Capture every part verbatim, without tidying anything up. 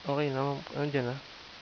Okay na, nandiyan na.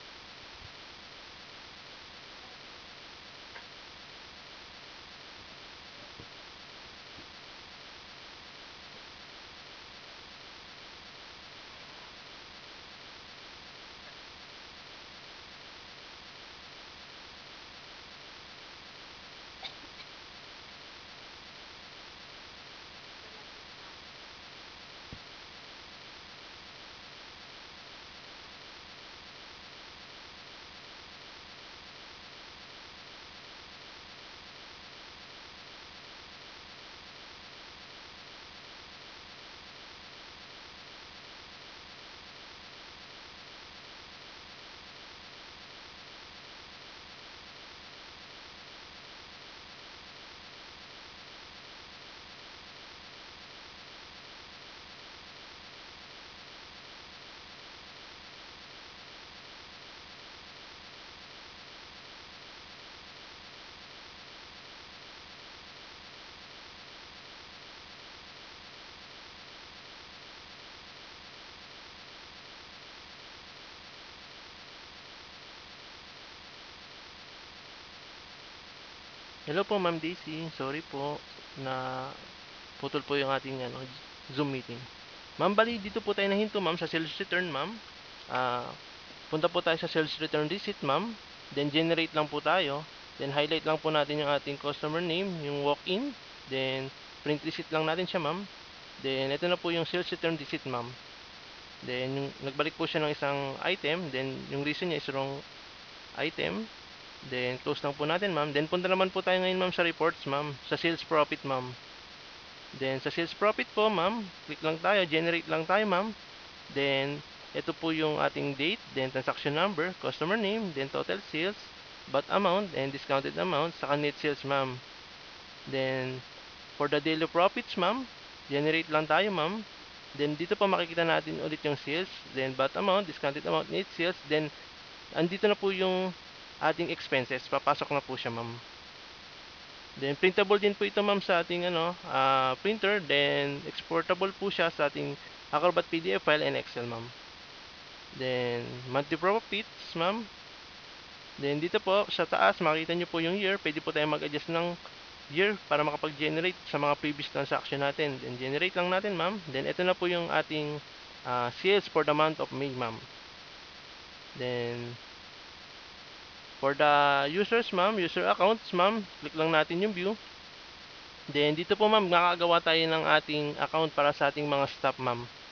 Hello po, Ma'am Daisy. Sorry po na putol po yung ating ano, Zoom meeting. Ma'am, bali dito po tayo nahinto, ma'am, sa sales return, ma'am. Ah, punta po tayo sa sales return receipt, ma'am. Then generate lang po tayo. Then highlight lang po natin yung ating customer name, yung walk-in. Then print receipt lang natin siya, ma'am. Then ito na po yung sales return receipt, ma'am. Then yung nagbalik po siya ng isang item, then yung reason niya is wrong item. Then close lang po natin, ma'am. Then punta naman po tayo ngayon, ma'am, sa reports, ma'am, sa sales profit, ma'am. Then sa sales profit po, ma'am, click lang tayo, generate lang tayo, ma'am. Then ito po yung ating date, then transaction number, customer name, then total sales, bought amount, and discounted amount, saka net sales, ma'am. Then for the daily profits, ma'am, generate lang tayo, ma'am. Then dito pa makikita natin ulit yung sales, then bought amount, discounted amount, net sales, then andito na po yung ating expenses. Papasok na po siya, ma'am. Then printable din po ito, ma'am, sa ating ano, ah, printer. Then exportable po siya sa ating Acrobat P D F file and Excel, ma'am. Then monthly profits, ma'am. Then dito po sa taas makita niyo po yung year. Pwede po tayong mag-adjust ng year para makapag-generate sa mga previous transaction natin. Then generate lang natin, ma'am. Then ito na po yung ating ah, sales for the month of May, ma'am. Then for the users, ma'am, user accounts, ma'am, click lang natin yung view. Then dito po, ma'am, nakakagawa tayo ng ating account para sa ating mga staff, ma'am.